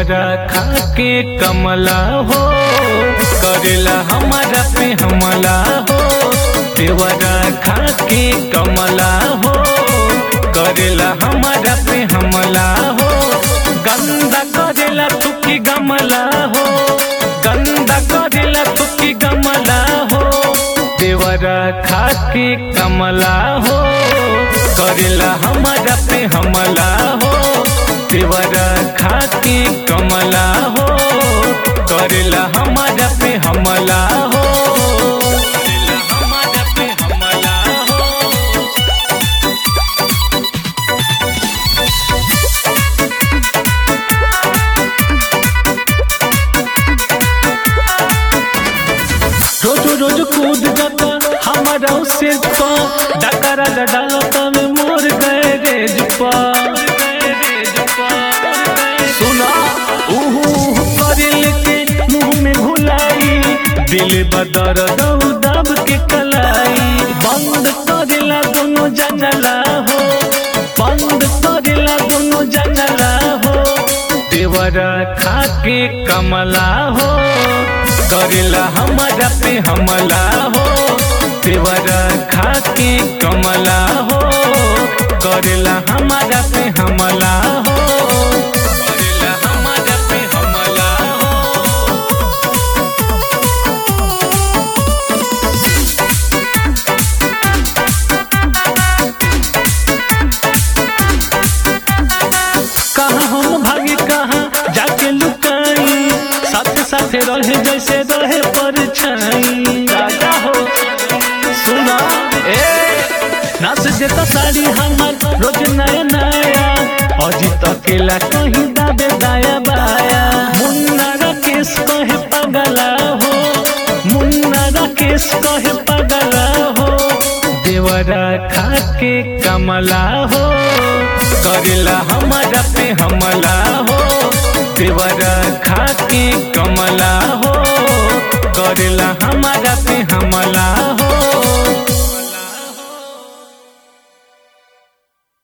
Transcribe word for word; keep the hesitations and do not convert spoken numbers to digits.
देवरा खा के कमला हो, करेला हमारा पे हमला हो। देवरा खा के कमला हो, करेला हमारा पे हमला हो। गंदा करेला तुकी गमला हो, गंदा करेला तुकी गमला हो। देवरा खा के कमला हो, करेला हमारा पे हमला हो। देवरा खा के कमला हो, करेला हमारा पे हमला हो। करेला हमारा पे हमला हो। रोज रोज कूद जाता हमारा उसे तो डकरा डालता में मोर गए रे जुपा। सुना उहू करिल के मुंह में घुलाई, दिल बदर दऊ दब के कलाई। बंद करेला दोनों जंगला हो, बंद करेला दोनों जंगला हो। देवरा खा के कमला हो, करेला हमारा पे हमला हो। देवरा खा के कमला हो, करेला हमारा पे हमला हो। करेला हमारा पे हमला हो। कहाँ हम भागे कहाँ जाके लुकाई, साथे साथे रहे जैसे रहे परछाई। राजा हो सुना ए नाच देता साड़ी हमार रोज नया नया, अजीत अकेला कहीं दाबे दाया बाया। मुन्ना राकेश कहे पगला हो, मुन्ना राकेश कहे पगला हो। देवरा खा के कमला हो, करेला हमारा पे हमला हो। देवरा खा के कमला हो, करेला हमारा पे हमला हो।